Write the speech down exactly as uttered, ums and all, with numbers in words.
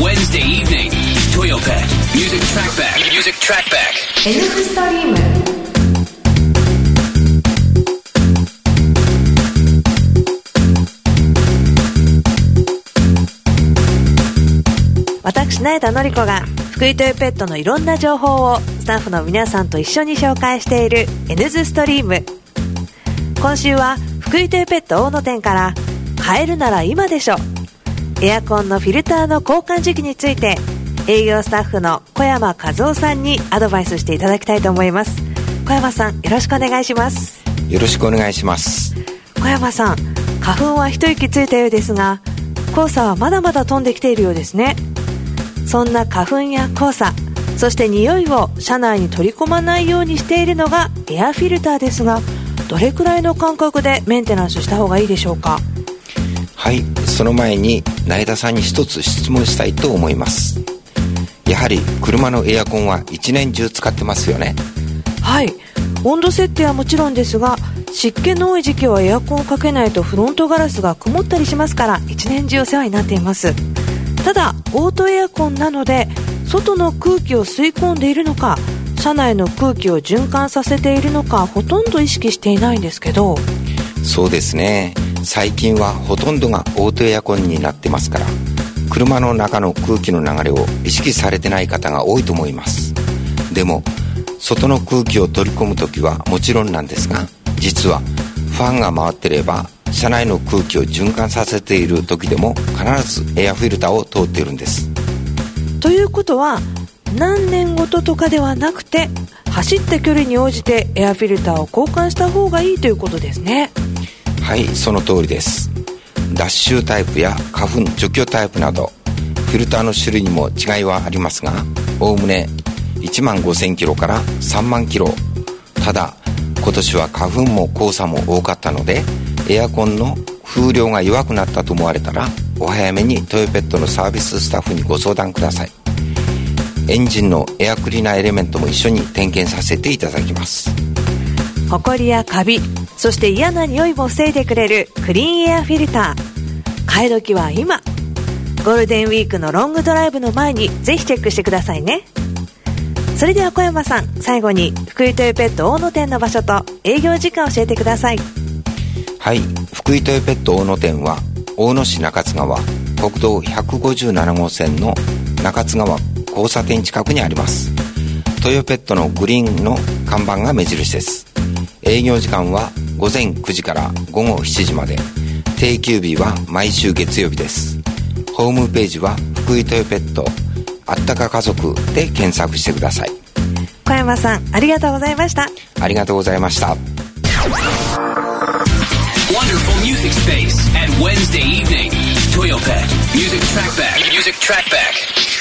Wednesday evening, Toyota Music Trackback. Music Trackback. エヌストリーム。私成田のり子が福井トヨペットのいろんな情報をスタッフの皆さんと一緒に紹介している エヌズ ストリーム。今週は福井トヨペット大野店から買えるなら今でしょ、エアコンのフィルターの交換時期について営業スタッフの小山和夫さんにアドバイスしていただきたいと思います。小山さん、よろしくお願いします。 よろしくお願いします。 小山さん、花粉は一息ついたようですが、黄砂はまだまだ飛んできているようですね。そんな花粉や黄砂、そして匂いを車内に取り込まないようにしているのがエアフィルターですが、どれくらいの間隔でメンテナンスした方がいいでしょうか？ はい、その前に成田さんに一つ質問したいと思います。やはり車のエアコンは一年中使ってますよね？ はい、温度設定はもちろんですが、湿気の多い時期はエアコンをかけないとフロントガラスが曇ったりしますから、一年中お世話になっています。ただオートエアコンなので、外の空気を吸い込んでいるのか、車内の空気を循環させているのか、ほとんど意識していないんですけど。 そうですね、最近はほとんどがオートエアコンになってますから、車の中の空気の流れを意識されてない方が多いと思います。でも外の空気を取り込むときはもちろんなんですが、実はファンが回ってれば車内の空気を循環させている時でも必ずエアフィルターを通っているんです。 ということは何年ごととかではなくて、走った距離に応じてエアフィルターを交換した方がいいということですね。 はい、その通りです。ダッシュタイプや花粉除去タイプなどフィルターの種類にも違いはありますが、おおむねいちまんごせんキロからさんまんキロ。ただ今年は花粉も黄砂も多かったので、エアコンの風量が弱くなったと思われたら、お早めにトヨペットのサービススタッフにご相談ください。エンジンのエアクリーナーエレメントも一緒に点検させていただきます。 ホコリやカビ、そして嫌な匂いも防いでくれるクリーンエアフィルター。買い時は今。ゴールデンウィークのロングドライブの前にぜひチェックしてくださいね。それでは小山さん、最後に福井トヨペット大野店の場所と営業時間を教えてください。 はい、福井トヨペット大野店は大野市中津川国道ひゃくごじゅうなな号線の中津川交差点近くにあります。トヨペットのグリーンの看板が目印です。営業時間はごぜんくじからごごしちじまで、定休日は毎週月曜日です。ホームページは福井トヨペットあったか家族で検索してください。 小山さん、ありがとうございました。 ありがとうございました。 Wonderful music space at Wednesday evening, Toyota Music Trackback. Music Trackback.